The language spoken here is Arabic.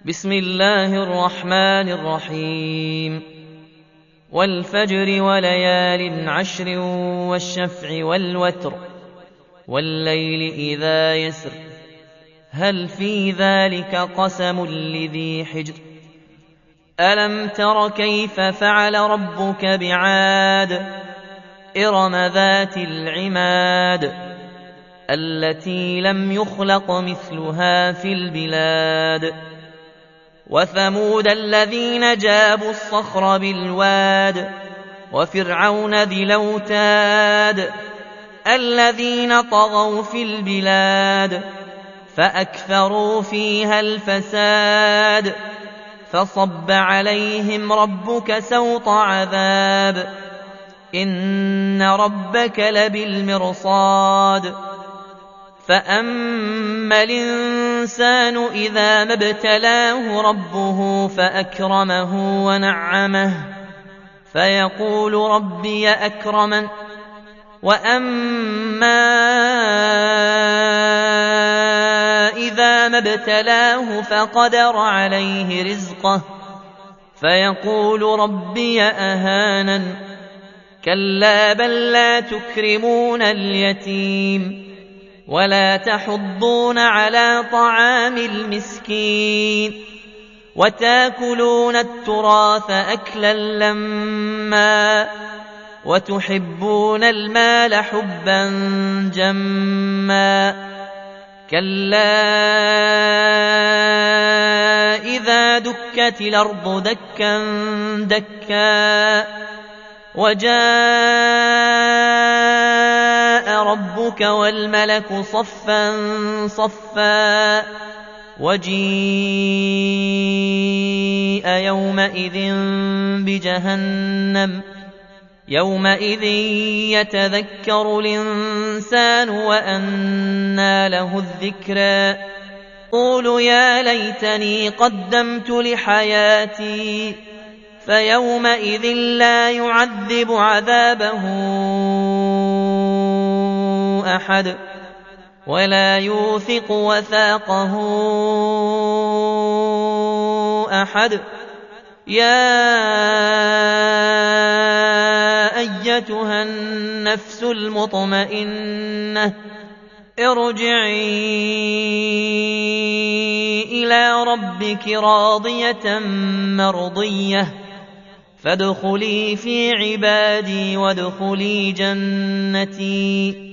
بسم الله الرحمن الرحيم والفجر وليال عشر والشفع والوتر والليل إذا يسر هل في ذلك قسم لذي حجر ألم تر كيف فعل ربك بعاد إرم ذات العماد التي لم يخلق مثلها في البلاد وثمود الذين جابوا الصخر بالواد وفرعون ذي الأوتاد الذين طغوا في البلاد فأكثروا فيها الفساد فصب عليهم ربك سوط عذاب إن ربك لبالمرصاد فأما الإنسان إذا ما ابتلاه ربه فأكرمه ونعمه فيقول ربي أكرمن وأما إذا ما ابتلاه فقدر عليه رزقه فيقول ربي أهانن كلا بل لا تكرمون اليتيم ولا تحضون على طعام المسكين وتاكلون التراث أكلا لما وتحبون المال حبا جما كلا إذا دكت الأرض دكا دكا وجاء ربك والملك صفا صفا وجيء يومئذ بجهنم يومئذ يتذكر الإنسان وأنى له الذكرى قول يا ليتني قدمت لحياتي فيومئذ لا يعذب عذابه أحد ولا يوثق وثاقه أحد يا أيتها النفس المطمئنة ارجعي إلى ربك راضية مرضية فادخلي في عبادي وادخلي جنتي